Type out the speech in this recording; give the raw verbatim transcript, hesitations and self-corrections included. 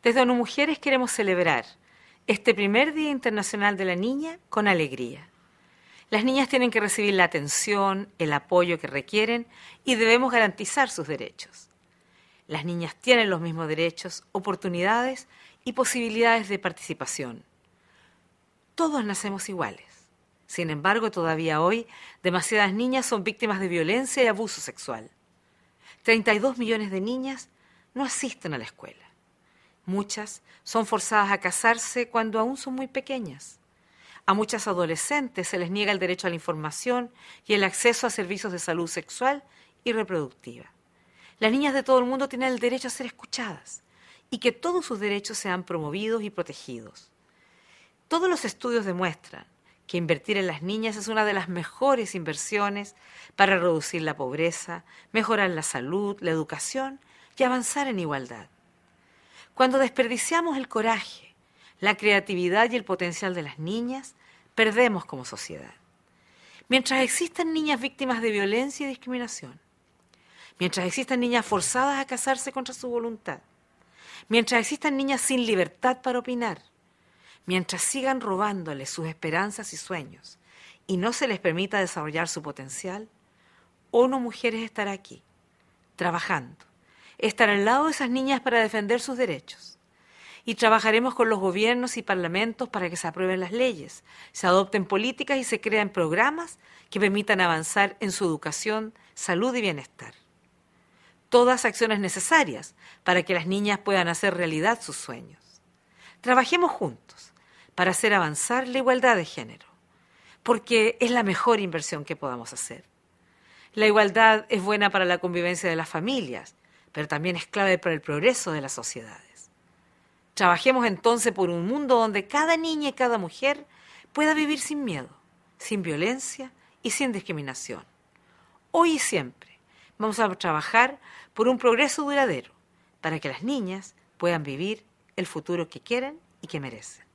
Desde ONU Mujeres queremos celebrar este primer Día Internacional de la Niña con alegría. Las niñas tienen que recibir la atención, el apoyo que requieren y debemos garantizar sus derechos. Las niñas tienen los mismos derechos, oportunidades y posibilidades de participación. Todos nacemos iguales. Sin embargo, todavía hoy, demasiadas niñas son víctimas de violencia y abuso sexual. treinta y dos millones de niñas no asisten a la escuela. Muchas son forzadas a casarse cuando aún son muy pequeñas. A muchas adolescentes se les niega el derecho a la información y el acceso a servicios de salud sexual y reproductiva. Las niñas de todo el mundo tienen el derecho a ser escuchadas y que todos sus derechos sean promovidos y protegidos. Todos los estudios demuestran que invertir en las niñas es una de las mejores inversiones para reducir la pobreza, mejorar la salud, la educación y avanzar en igualdad. Cuando desperdiciamos el coraje, la creatividad y el potencial de las niñas, perdemos como sociedad. Mientras existan niñas víctimas de violencia y discriminación, mientras existan niñas forzadas a casarse contra su voluntad, mientras existan niñas sin libertad para opinar, mientras sigan robándoles sus esperanzas y sueños y no se les permita desarrollar su potencial, ONU Mujeres estará aquí, trabajando, estar al lado de esas niñas para defender sus derechos. Y trabajaremos con los gobiernos y parlamentos para que se aprueben las leyes, se adopten políticas y se creen programas que permitan avanzar en su educación, salud y bienestar. Todas acciones necesarias para que las niñas puedan hacer realidad sus sueños. Trabajemos juntos para hacer avanzar la igualdad de género, porque es la mejor inversión que podamos hacer. La igualdad es buena para la convivencia de las familias, pero también es clave para el progreso de las sociedades. Trabajemos entonces por un mundo donde cada niña y cada mujer pueda vivir sin miedo, sin violencia y sin discriminación. Hoy y siempre vamos a trabajar por un progreso duradero para que las niñas puedan vivir el futuro que quieren y que merecen.